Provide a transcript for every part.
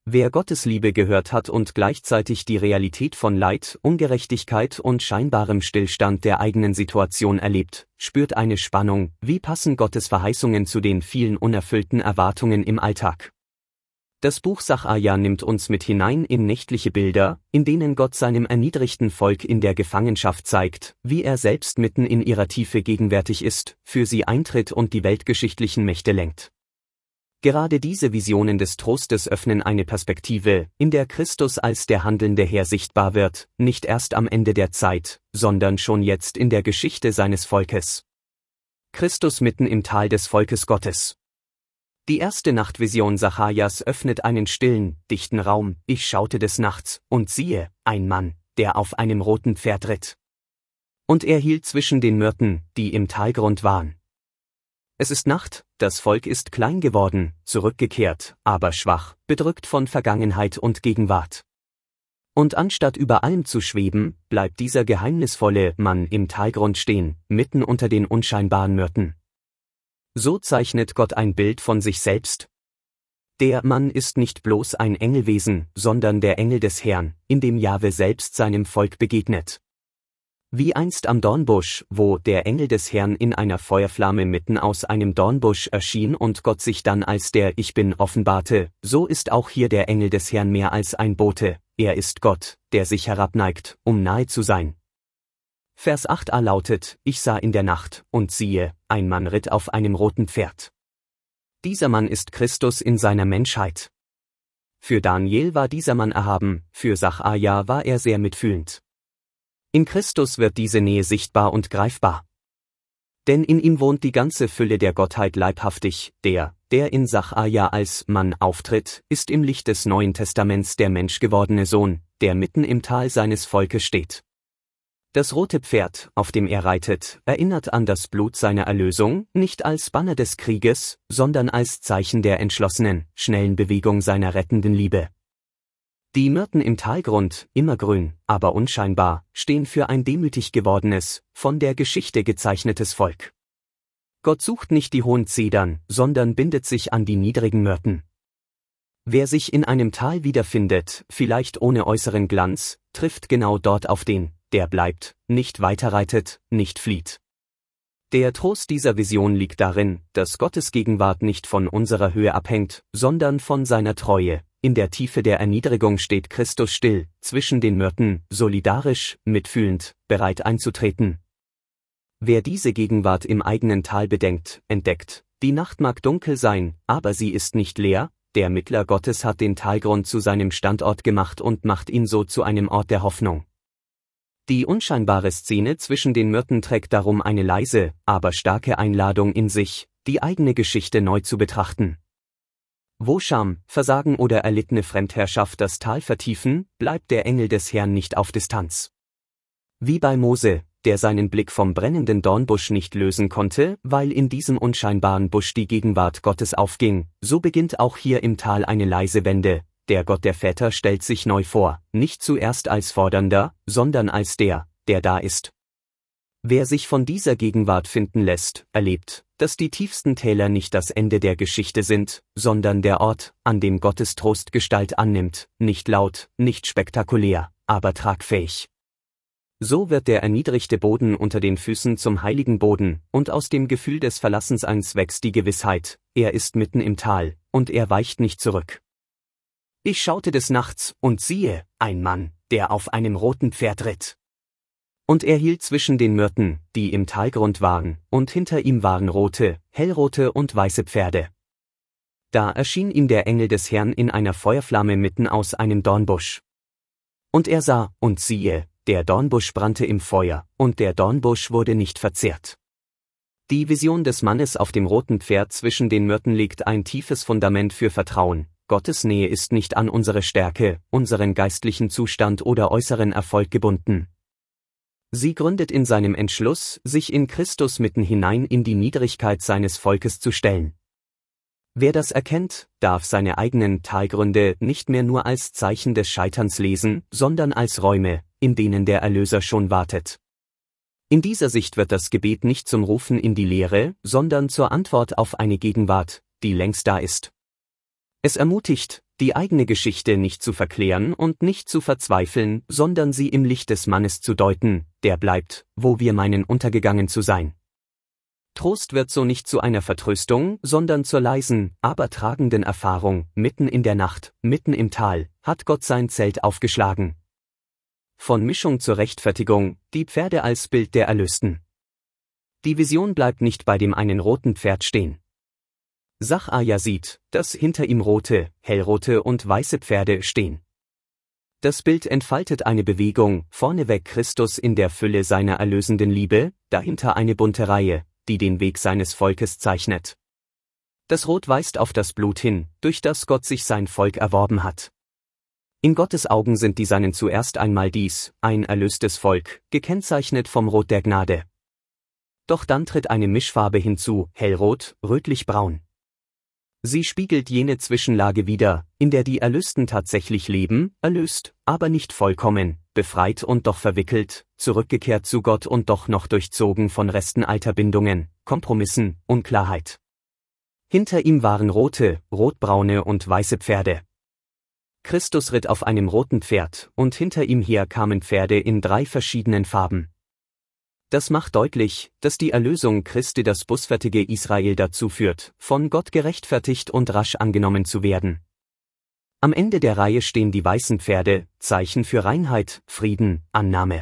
Wer Gottes Liebe gehört hat und gleichzeitig die Realität von Leid, Ungerechtigkeit und scheinbarem Stillstand der eigenen Situation erlebt, spürt eine Spannung, wie passen Gottes Verheißungen zu den vielen unerfüllten Erwartungen im Alltag. Das Buch Sacharja nimmt uns mit hinein in nächtliche Bilder, in denen Gott seinem erniedrigten Volk in der Gefangenschaft zeigt, wie er selbst mitten in ihrer Tiefe gegenwärtig ist, für sie eintritt und die weltgeschichtlichen Mächte lenkt. Gerade diese Visionen des Trostes öffnen eine Perspektive, in der Christus als der handelnde Herr sichtbar wird, nicht erst am Ende der Zeit, sondern schon jetzt in der Geschichte seines Volkes. Christus mitten im Tal des Volkes Gottes. Die erste Nachtvision Sacharjas öffnet einen stillen, dichten Raum. Ich schaute des Nachts, und siehe, ein Mann, der auf einem roten Pferd ritt. Und er hielt zwischen den Myrten, die im Talgrund waren. Es ist Nacht, das Volk ist klein geworden, zurückgekehrt, aber schwach, bedrückt von Vergangenheit und Gegenwart. Und anstatt über allem zu schweben, bleibt dieser geheimnisvolle Mann im Talgrund stehen, mitten unter den unscheinbaren Myrten. So zeichnet Gott ein Bild von sich selbst. Der Mann ist nicht bloß ein Engelwesen, sondern der Engel des Herrn, in dem Jahwe selbst seinem Volk begegnet. Wie einst am Dornbusch, wo der Engel des Herrn in einer Feuerflamme mitten aus einem Dornbusch erschien und Gott sich dann als der Ich Bin offenbarte, so ist auch hier der Engel des Herrn mehr als ein Bote, er ist Gott, der sich herabneigt, um nahe zu sein. Vers 8a lautet, ich sah in der Nacht, und siehe, ein Mann ritt auf einem roten Pferd. Dieser Mann ist Christus in seiner Menschheit. Für Daniel war dieser Mann erhaben, für Sacharja war er sehr mitfühlend. In Christus wird diese Nähe sichtbar und greifbar. Denn in ihm wohnt die ganze Fülle der Gottheit leibhaftig, der in Sacharja als Mann auftritt, ist im Licht des Neuen Testaments der menschgewordene Sohn, der mitten im Tal seines Volkes steht. Das rote Pferd, auf dem er reitet, erinnert an das Blut seiner Erlösung, nicht als Banner des Krieges, sondern als Zeichen der entschlossenen, schnellen Bewegung seiner rettenden Liebe. Die Myrten im Talgrund, immergrün, aber unscheinbar, stehen für ein demütig gewordenes, von der Geschichte gezeichnetes Volk. Gott sucht nicht die hohen Zedern, sondern bindet sich an die niedrigen Myrten. Wer sich in einem Tal wiederfindet, vielleicht ohne äußeren Glanz, trifft genau dort auf den, der bleibt, nicht weiterreitet, nicht flieht. Der Trost dieser Vision liegt darin, dass Gottes Gegenwart nicht von unserer Höhe abhängt, sondern von seiner Treue. In der Tiefe der Erniedrigung steht Christus still, zwischen den Myrten, solidarisch, mitfühlend, bereit einzutreten. Wer diese Gegenwart im eigenen Tal bedenkt, entdeckt, die Nacht mag dunkel sein, aber sie ist nicht leer, der Mittler Gottes hat den Talgrund zu seinem Standort gemacht und macht ihn so zu einem Ort der Hoffnung. Die unscheinbare Szene zwischen den Myrten trägt darum eine leise, aber starke Einladung in sich, die eigene Geschichte neu zu betrachten. Wo Scham, Versagen oder erlittene Fremdherrschaft das Tal vertiefen, bleibt der Engel des Herrn nicht auf Distanz. Wie bei Mose, der seinen Blick vom brennenden Dornbusch nicht lösen konnte, weil in diesem unscheinbaren Busch die Gegenwart Gottes aufging, so beginnt auch hier im Tal eine leise Wende. Der Gott der Väter stellt sich neu vor, nicht zuerst als Fordernder, sondern als der da ist. Wer sich von dieser Gegenwart finden lässt, erlebt, dass die tiefsten Täler nicht das Ende der Geschichte sind, sondern der Ort, an dem Gottes Trost Gestalt annimmt, nicht laut, nicht spektakulär, aber tragfähig. So wird der erniedrigte Boden unter den Füßen zum heiligen Boden, und aus dem Gefühl des Verlassenseins wächst die Gewissheit, er ist mitten im Tal, und er weicht nicht zurück. Ich schaute des Nachts, und siehe, ein Mann, der auf einem roten Pferd ritt. Und er hielt zwischen den Myrten, die im Talgrund waren, und hinter ihm waren rote, hellrote und weiße Pferde. Da erschien ihm der Engel des Herrn in einer Feuerflamme mitten aus einem Dornbusch. Und er sah, und siehe, der Dornbusch brannte im Feuer, und der Dornbusch wurde nicht verzehrt. Die Vision des Mannes auf dem roten Pferd zwischen den Myrten legt ein tiefes Fundament für Vertrauen. Gottes Nähe ist nicht an unsere Stärke, unseren geistlichen Zustand oder äußeren Erfolg gebunden. Sie gründet in seinem Entschluss, sich in Christus mitten hinein in die Niedrigkeit seines Volkes zu stellen. Wer das erkennt, darf seine eigenen Talgründe nicht mehr nur als Zeichen des Scheiterns lesen, sondern als Räume, in denen der Erlöser schon wartet. In dieser Sicht wird das Gebet nicht zum Rufen in die Leere, sondern zur Antwort auf eine Gegenwart, die längst da ist. Es ermutigt, die eigene Geschichte nicht zu verklären und nicht zu verzweifeln, sondern sie im Licht des Mannes zu deuten, der bleibt, wo wir meinen untergegangen zu sein. Trost wird so nicht zu einer Vertröstung, sondern zur leisen, aber tragenden Erfahrung, mitten in der Nacht, mitten im Tal, hat Gott sein Zelt aufgeschlagen. Von Mischung zur Rechtfertigung, die Pferde als Bild der Erlösten. Die Vision bleibt nicht bei dem einen roten Pferd stehen. Sacharja sieht, dass hinter ihm rote, hellrote und weiße Pferde stehen. Das Bild entfaltet eine Bewegung, vorneweg Christus in der Fülle seiner erlösenden Liebe, dahinter eine bunte Reihe, die den Weg seines Volkes zeichnet. Das Rot weist auf das Blut hin, durch das Gott sich sein Volk erworben hat. In Gottes Augen sind die Seinen zuerst einmal dies, ein erlöstes Volk, gekennzeichnet vom Rot der Gnade. Doch dann tritt eine Mischfarbe hinzu, hellrot, rötlich-braun. Sie spiegelt jene Zwischenlage wider, in der die Erlösten tatsächlich leben, erlöst, aber nicht vollkommen, befreit und doch verwickelt, zurückgekehrt zu Gott und doch noch durchzogen von Resten alter Bindungen, Kompromissen, Unklarheit. Hinter ihm waren rote, rotbraune und weiße Pferde. Christus ritt auf einem roten Pferd, und hinter ihm her kamen Pferde in 3 verschiedenen Farben. Das macht deutlich, dass die Erlösung Christi das bußfertige Israel dazu führt, von Gott gerechtfertigt und rasch angenommen zu werden. Am Ende der Reihe stehen die weißen Pferde, Zeichen für Reinheit, Frieden, Annahme.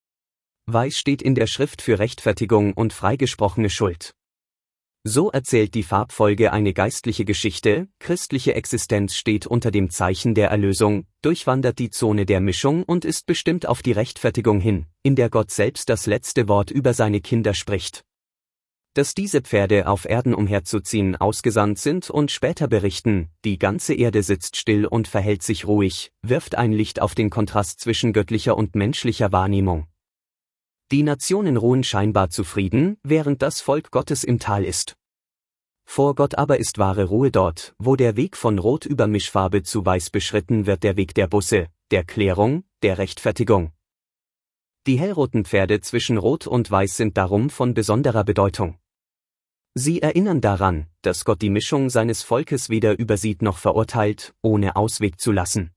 Weiß steht in der Schrift für Rechtfertigung und freigesprochene Schuld. So erzählt die Farbfolge eine geistliche Geschichte, christliche Existenz steht unter dem Zeichen der Erlösung, durchwandert die Zone der Mischung und ist bestimmt auf die Rechtfertigung hin, in der Gott selbst das letzte Wort über seine Kinder spricht. Dass diese Pferde auf Erden umherzuziehen ausgesandt sind und später berichten, die ganze Erde sitzt still und verhält sich ruhig, wirft ein Licht auf den Kontrast zwischen göttlicher und menschlicher Wahrnehmung. Die Nationen ruhen scheinbar zufrieden, während das Volk Gottes im Tal ist. Vor Gott aber ist wahre Ruhe dort, wo der Weg von Rot über Mischfarbe zu Weiß beschritten wird, der Weg der Buße, der Klärung, der Rechtfertigung. Die hellroten Pferde zwischen Rot und Weiß sind darum von besonderer Bedeutung. Sie erinnern daran, dass Gott die Mischung seines Volkes weder übersieht noch verurteilt, ohne Ausweg zu lassen.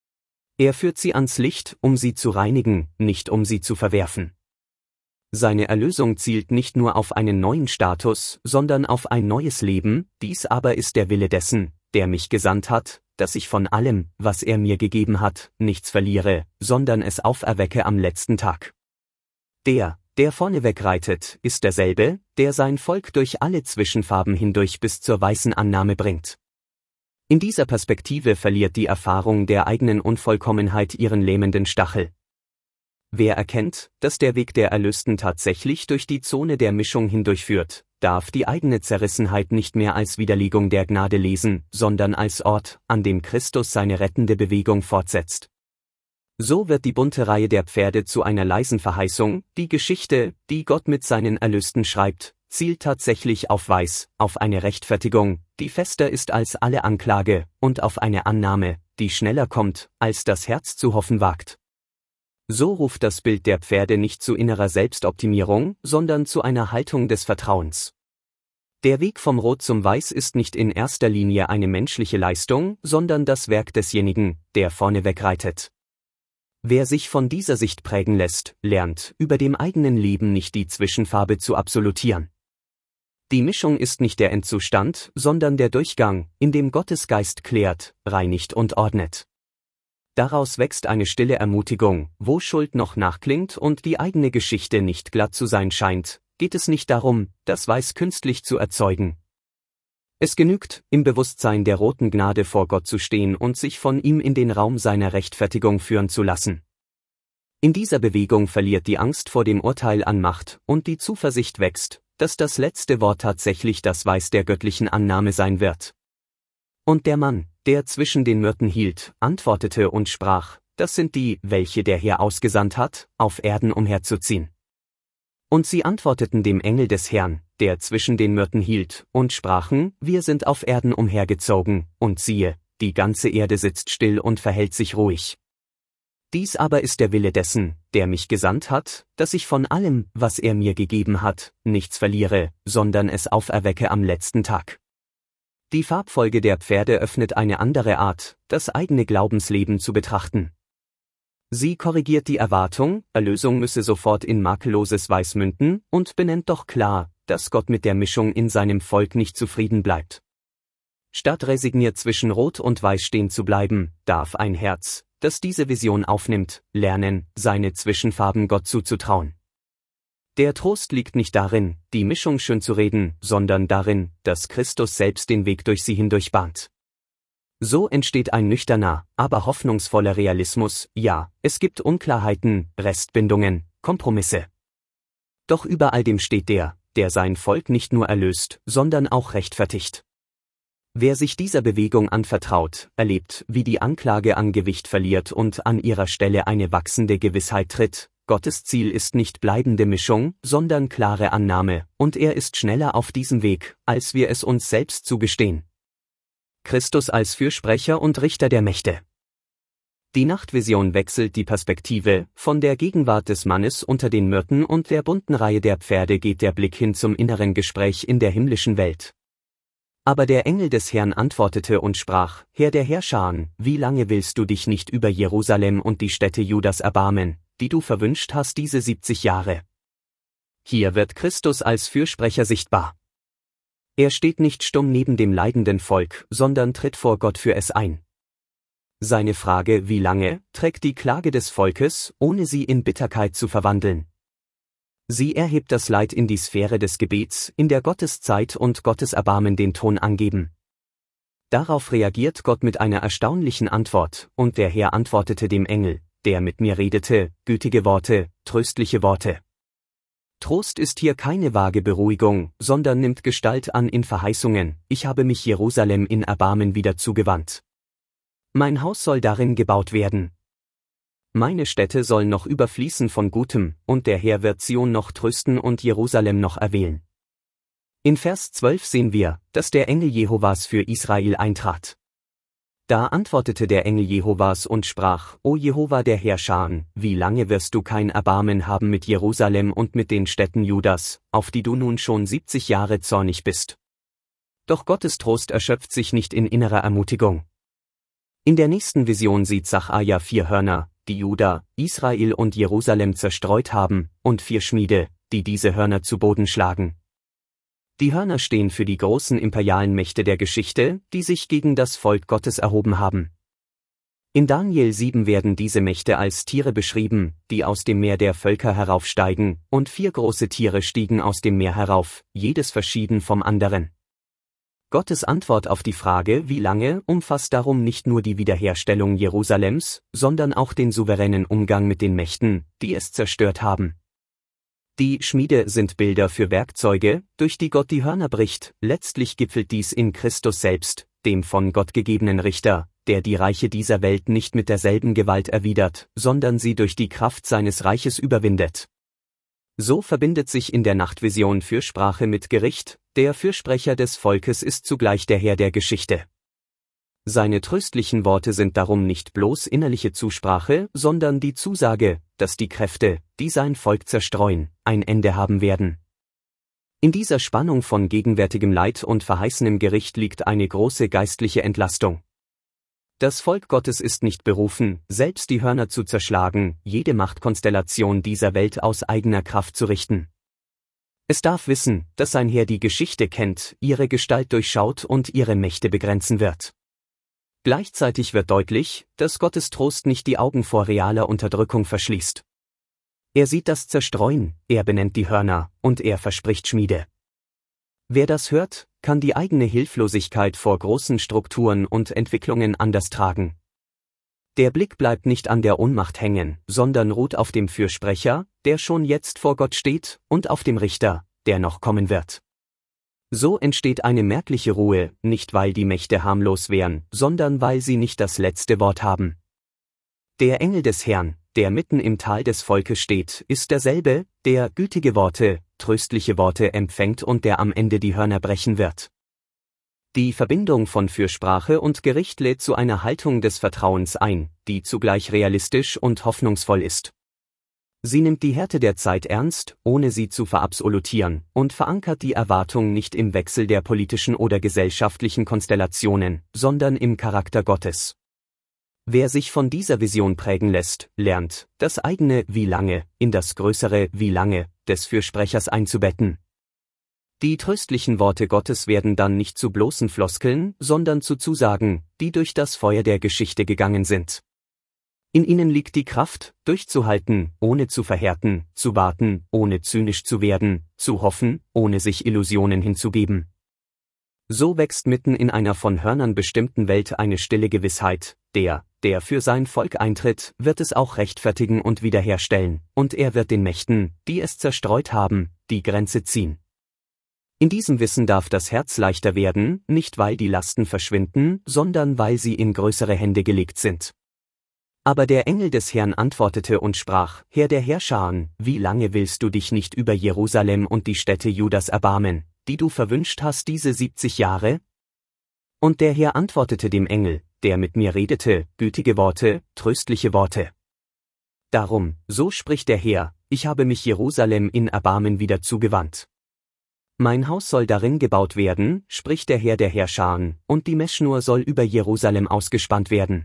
Er führt sie ans Licht, um sie zu reinigen, nicht um sie zu verwerfen. Seine Erlösung zielt nicht nur auf einen neuen Status, sondern auf ein neues Leben, dies aber ist der Wille dessen, der mich gesandt hat, dass ich von allem, was er mir gegeben hat, nichts verliere, sondern es auferwecke am letzten Tag. Der vorneweg reitet, ist derselbe, der sein Volk durch alle Zwischenfarben hindurch bis zur weißen Annahme bringt. In dieser Perspektive verliert die Erfahrung der eigenen Unvollkommenheit ihren lähmenden Stachel. Wer erkennt, dass der Weg der Erlösten tatsächlich durch die Zone der Mischung hindurchführt, darf die eigene Zerrissenheit nicht mehr als Widerlegung der Gnade lesen, sondern als Ort, an dem Christus seine rettende Bewegung fortsetzt. So wird die bunte Reihe der Pferde zu einer leisen Verheißung, die Geschichte, die Gott mit seinen Erlösten schreibt, zielt tatsächlich auf Weiß, auf eine Rechtfertigung, die fester ist als alle Anklage, und auf eine Annahme, die schneller kommt, als das Herz zu hoffen wagt. So ruft das Bild der Pferde nicht zu innerer Selbstoptimierung, sondern zu einer Haltung des Vertrauens. Der Weg vom Rot zum Weiß ist nicht in erster Linie eine menschliche Leistung, sondern das Werk desjenigen, der vorneweg reitet. Wer sich von dieser Sicht prägen lässt, lernt, über dem eigenen Leben nicht die Zwischenfarbe zu absolutieren. Die Mischung ist nicht der Endzustand, sondern der Durchgang, in dem Gottes Geist klärt, reinigt und ordnet. Daraus wächst eine stille Ermutigung, wo Schuld noch nachklingt und die eigene Geschichte nicht glatt zu sein scheint, geht es nicht darum, das Weiß künstlich zu erzeugen. Es genügt, im Bewusstsein der roten Gnade vor Gott zu stehen und sich von ihm in den Raum seiner Rechtfertigung führen zu lassen. In dieser Bewegung verliert die Angst vor dem Urteil an Macht und die Zuversicht wächst, dass das letzte Wort tatsächlich das Weiß der göttlichen Annahme sein wird. Und der Mann, der zwischen den Myrten hielt, antwortete und sprach, das sind die, welche der Herr ausgesandt hat, auf Erden umherzuziehen. Und sie antworteten dem Engel des Herrn, der zwischen den Myrten hielt, und sprachen, wir sind auf Erden umhergezogen, und siehe, die ganze Erde sitzt still und verhält sich ruhig. Dies aber ist der Wille dessen, der mich gesandt hat, dass ich von allem, was er mir gegeben hat, nichts verliere, sondern es auferwecke am letzten Tag. Die Farbfolge der Pferde öffnet eine andere Art, das eigene Glaubensleben zu betrachten. Sie korrigiert die Erwartung, Erlösung müsse sofort in makelloses Weiß münden, und benennt doch klar, dass Gott mit der Mischung in seinem Volk nicht zufrieden bleibt. Statt resigniert zwischen Rot und Weiß stehen zu bleiben, darf ein Herz, das diese Vision aufnimmt, lernen, seine Zwischenfarben Gott zuzutrauen. Der Trost liegt nicht darin, die Mischung schön zu reden, sondern darin, dass Christus selbst den Weg durch sie hindurch bahnt. So entsteht ein nüchterner, aber hoffnungsvoller Realismus. Ja, es gibt Unklarheiten, Restbindungen, Kompromisse. Doch über all dem steht der sein Volk nicht nur erlöst, sondern auch rechtfertigt. Wer sich dieser Bewegung anvertraut, erlebt, wie die Anklage an Gewicht verliert und an ihrer Stelle eine wachsende Gewissheit tritt. Gottes Ziel ist nicht bleibende Mischung, sondern klare Annahme, und er ist schneller auf diesem Weg, als wir es uns selbst zugestehen. Christus als Fürsprecher und Richter der Mächte. Die Nachtvision wechselt die Perspektive, von der Gegenwart des Mannes unter den Myrten und der bunten Reihe der Pferde geht der Blick hin zum inneren Gespräch in der himmlischen Welt. Aber der Engel des Herrn antwortete und sprach: Herr der Herrscharen, wie lange willst du dich nicht über Jerusalem und die Städte Judas erbarmen, die du verwünscht hast diese 70 Jahre? Hier wird Christus als Fürsprecher sichtbar. Er steht nicht stumm neben dem leidenden Volk, sondern tritt vor Gott für es ein. Seine Frage "Wie lange?" trägt die Klage des Volkes, ohne sie in Bitterkeit zu verwandeln. Sie erhebt das Leid in die Sphäre des Gebets, in der Gottes Zeit und Gottes Erbarmen den Ton angeben. Darauf reagiert Gott mit einer erstaunlichen Antwort, und der Herr antwortete dem Engel, der mit mir redete, gütige Worte, tröstliche Worte. Trost ist hier keine vage Beruhigung, sondern nimmt Gestalt an in Verheißungen: Ich habe mich Jerusalem in Erbarmen wieder zugewandt. Mein Haus soll darin gebaut werden. Meine Städte sollen noch überfließen von Gutem, und der Herr wird Zion noch trösten und Jerusalem noch erwählen. In Vers 12 sehen wir, dass der Engel Jehovas für Israel eintrat. Da antwortete der Engel Jehovas und sprach: O Jehova der Herrscharen, wie lange wirst du kein Erbarmen haben mit Jerusalem und mit den Städten Judas, auf die du nun schon 70 Jahre zornig bist? Doch Gottes Trost erschöpft sich nicht in innerer Ermutigung. In der nächsten Vision sieht Sacharja 4 Hörner, die Juda, Israel und Jerusalem zerstreut haben, und 4 Schmiede, die diese Hörner zu Boden schlagen. Die Hörner stehen für die großen imperialen Mächte der Geschichte, die sich gegen das Volk Gottes erhoben haben. In Daniel 7 werden diese Mächte als Tiere beschrieben, die aus dem Meer der Völker heraufsteigen, und 4 große Tiere stiegen aus dem Meer herauf, jedes verschieden vom anderen. Gottes Antwort auf die Frage "Wie lange?" umfasst darum nicht nur die Wiederherstellung Jerusalems, sondern auch den souveränen Umgang mit den Mächten, die es zerstört haben. Die Schmiede sind Bilder für Werkzeuge, durch die Gott die Hörner bricht. Letztlich gipfelt dies in Christus selbst, dem von Gott gegebenen Richter, der die Reiche dieser Welt nicht mit derselben Gewalt erwidert, sondern sie durch die Kraft seines Reiches überwindet. So verbindet sich in der Nachtvision Fürsprache mit Gericht. Der Fürsprecher des Volkes ist zugleich der Herr der Geschichte. Seine tröstlichen Worte sind darum nicht bloß innerliche Zusprache, sondern die Zusage, dass die Kräfte, die sein Volk zerstreuen, ein Ende haben werden. In dieser Spannung von gegenwärtigem Leid und verheißenem Gericht liegt eine große geistliche Entlastung. Das Volk Gottes ist nicht berufen, selbst die Hörner zu zerschlagen, jede Machtkonstellation dieser Welt aus eigener Kraft zu richten. Es darf wissen, dass sein Herr die Geschichte kennt, ihre Gestalt durchschaut und ihre Mächte begrenzen wird. Gleichzeitig wird deutlich, dass Gottes Trost nicht die Augen vor realer Unterdrückung verschließt. Er sieht das Zerstreuen, er benennt die Hörner, und er verspricht Schmiede. Wer das hört, kann die eigene Hilflosigkeit vor großen Strukturen und Entwicklungen anders tragen. Der Blick bleibt nicht an der Ohnmacht hängen, sondern ruht auf dem Fürsprecher, der schon jetzt vor Gott steht, und auf dem Richter, der noch kommen wird. So entsteht eine merkliche Ruhe, nicht weil die Mächte harmlos wären, sondern weil sie nicht das letzte Wort haben. Der Engel des Herrn, der mitten im Tal des Volkes steht, ist derselbe, der gütige Worte, tröstliche Worte empfängt und der am Ende die Hörner brechen wird. Die Verbindung von Fürsprache und Gericht lädt zu einer Haltung des Vertrauens ein, die zugleich realistisch und hoffnungsvoll ist. Sie nimmt die Härte der Zeit ernst, ohne sie zu verabsolutieren, und verankert die Erwartung nicht im Wechsel der politischen oder gesellschaftlichen Konstellationen, sondern im Charakter Gottes. Wer sich von dieser Vision prägen lässt, lernt, das eigene Wie lange in das größere Wie lange des Fürsprechers einzubetten. Die tröstlichen Worte Gottes werden dann nicht zu bloßen Floskeln, sondern zu Zusagen, die durch das Feuer der Geschichte gegangen sind. In ihnen liegt die Kraft, durchzuhalten, ohne zu verhärten, zu warten, ohne zynisch zu werden, zu hoffen, ohne sich Illusionen hinzugeben. So wächst mitten in einer von Hörnern bestimmten Welt eine stille Gewissheit, der für sein Volk eintritt, wird es auch rechtfertigen und wiederherstellen, und er wird den Mächten, die es zerstreut haben, die Grenze ziehen. In diesem Wissen darf das Herz leichter werden, nicht weil die Lasten verschwinden, sondern weil sie in größere Hände gelegt sind. Aber der Engel des Herrn antwortete und sprach, Herr der Heerscharen, wie lange willst du dich nicht über Jerusalem und die Städte Judas erbarmen, die du verwünscht hast diese 70 Jahre? Und der Herr antwortete dem Engel, der mit mir redete, gütige Worte, tröstliche Worte. Darum, so spricht der Herr, ich habe mich Jerusalem in Erbarmen wieder zugewandt. Mein Haus soll darin gebaut werden, spricht der Herr der Heerscharen, und die Meschnur soll über Jerusalem ausgespannt werden.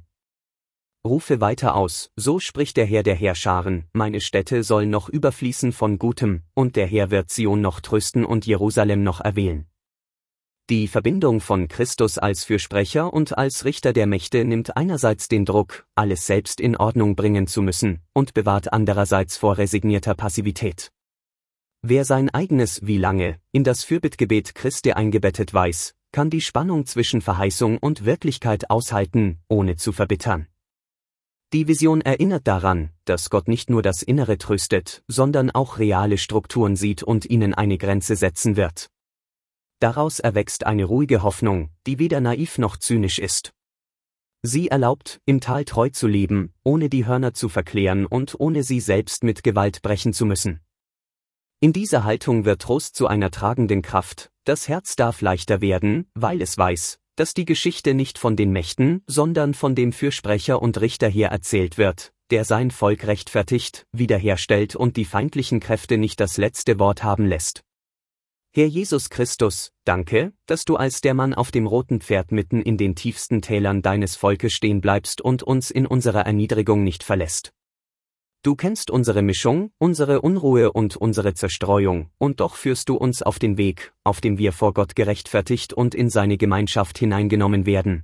Rufe weiter aus, so spricht der Herr der Heerscharen, meine Städte sollen noch überfließen von Gutem, und der Herr wird Zion noch trösten und Jerusalem noch erwählen. Die Verbindung von Christus als Fürsprecher und als Richter der Mächte nimmt einerseits den Druck, alles selbst in Ordnung bringen zu müssen, und bewahrt andererseits vor resignierter Passivität. Wer sein eigenes Wie lange in das Fürbittgebet Christi eingebettet weiß, kann die Spannung zwischen Verheißung und Wirklichkeit aushalten, ohne zu verbittern. Die Vision erinnert daran, dass Gott nicht nur das Innere tröstet, sondern auch reale Strukturen sieht und ihnen eine Grenze setzen wird. Daraus erwächst eine ruhige Hoffnung, die weder naiv noch zynisch ist. Sie erlaubt, im Tal treu zu leben, ohne die Hörner zu verklären und ohne sie selbst mit Gewalt brechen zu müssen. In dieser Haltung wird Trost zu einer tragenden Kraft, das Herz darf leichter werden, weil es weiß, dass die Geschichte nicht von den Mächten, sondern von dem Fürsprecher und Richter her erzählt wird, der sein Volk rechtfertigt, wiederherstellt und die feindlichen Kräfte nicht das letzte Wort haben lässt. Herr Jesus Christus, danke, dass du als der Mann auf dem roten Pferd mitten in den tiefsten Tälern deines Volkes stehen bleibst und uns in unserer Erniedrigung nicht verlässt. Du kennst unsere Mischung, unsere Unruhe und unsere Zerstreuung, und doch führst du uns auf den Weg, auf dem wir vor Gott gerechtfertigt und in seine Gemeinschaft hineingenommen werden.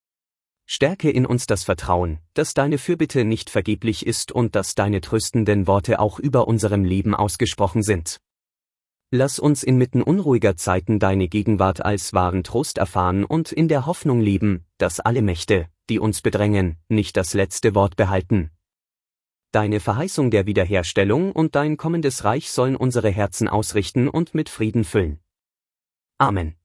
Stärke in uns das Vertrauen, dass deine Fürbitte nicht vergeblich ist und dass deine tröstenden Worte auch über unserem Leben ausgesprochen sind. Lass uns inmitten unruhiger Zeiten deine Gegenwart als wahren Trost erfahren und in der Hoffnung leben, dass alle Mächte, die uns bedrängen, nicht das letzte Wort behalten. Deine Verheißung der Wiederherstellung und dein kommendes Reich sollen unsere Herzen ausrichten und mit Frieden füllen. Amen.